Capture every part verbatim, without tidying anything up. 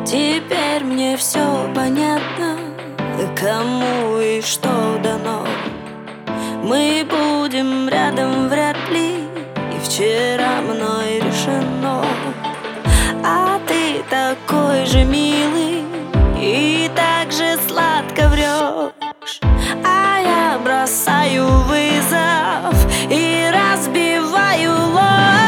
Теперь мне все понятно, кому и что дано. Мы будем рядом вряд ли, и вчера мной решено. А ты такой же милый и так же сладко врешь, а я бросаю вызов и разбиваю ложь.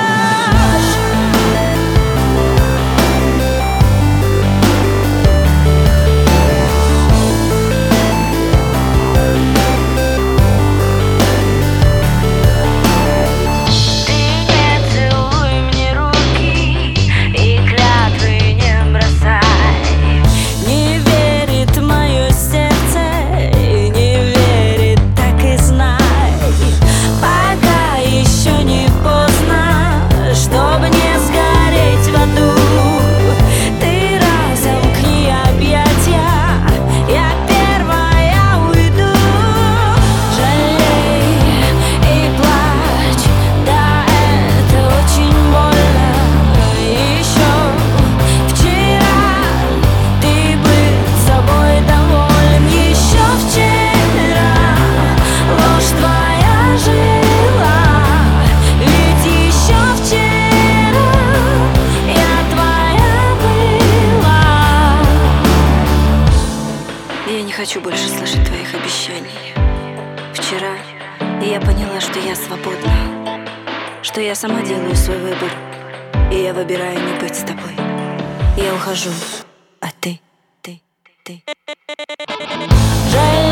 Я не хочу больше слышать твоих обещаний. Вчера я поняла, что я свободна, что я сама делаю свой выбор, и я выбираю не быть с тобой. Я ухожу, а ты, ты, ты. Жаль.